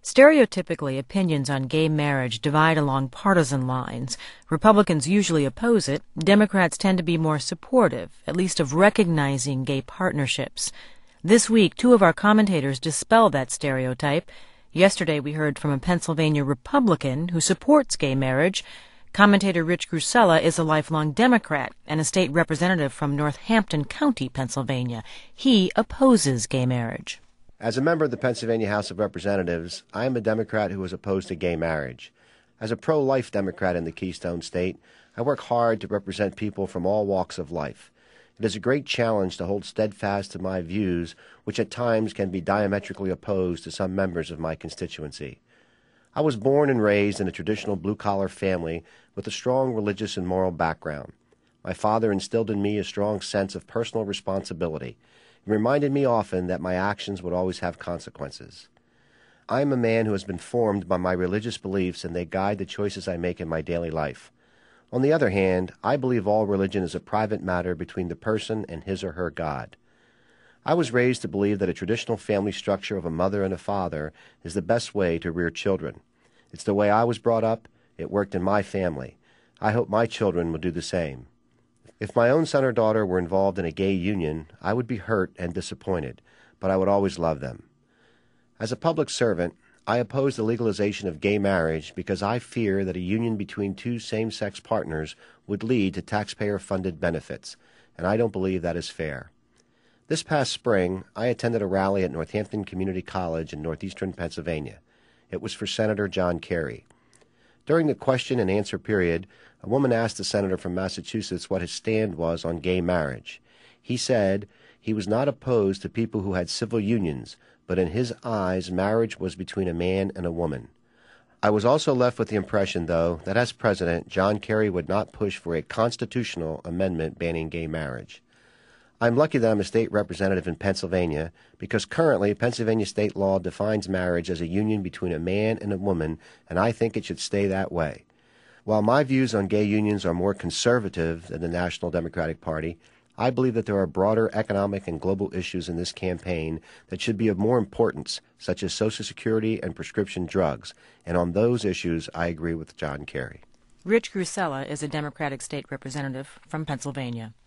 Stereotypically, opinions on gay marriage divide along partisan lines. Republicans usually oppose it. Democrats tend to be more supportive, at least of recognizing gay partnerships. This week, two of our commentators dispel that stereotype. Yesterday, we heard from a Pennsylvania Republican who supports gay marriage. Commentator Rich Grusela is a lifelong Democrat and a state representative from Northampton County, Pennsylvania. He opposes gay marriage. As a member of the Pennsylvania House of Representatives, I am a Democrat who is opposed to gay marriage. As a pro-life Democrat in the Keystone State, I work hard to represent people from all walks of life. It is a great challenge to hold steadfast to my views, which at times can be diametrically opposed to some members of my constituency. I was born and raised in a traditional blue-collar family with a strong religious and moral background. My father instilled in me a strong sense of personal responsibility. It reminded me often that my actions would always have consequences. I am a man who has been formed by my religious beliefs, and they guide the choices I make in my daily life. On the other hand, I believe all religion is a private matter between the person and his or her God. I was raised to believe that a traditional family structure of a mother and a father is the best way to rear children. It's the way I was brought up. It worked in my family. I hope my children will do the same. If my own son or daughter were involved in a gay union, I would be hurt and disappointed, but I would always love them. As a public servant, I oppose the legalization of gay marriage because I fear that a union between two same-sex partners would lead to taxpayer-funded benefits, and I don't believe that is fair. This past spring, I attended a rally at Northampton Community College in northeastern Pennsylvania. It was for Senator John Kerry. During the question and answer period, a woman asked the senator from Massachusetts what his stand was on gay marriage. He said he was not opposed to people who had civil unions, but in his eyes, marriage was between a man and a woman. I was also left with the impression, though, that as president, John Kerry would not push for a constitutional amendment banning gay marriage. I'm lucky that I'm a state representative in Pennsylvania because currently Pennsylvania state law defines marriage as a union between a man and a woman, and I think it should stay that way. While my views on gay unions are more conservative than the National Democratic Party, I believe that there are broader economic and global issues in this campaign that should be of more importance, such as Social Security and prescription drugs, and on those issues I agree with John Kerry. Rich Grusela is a Democratic state representative from Pennsylvania.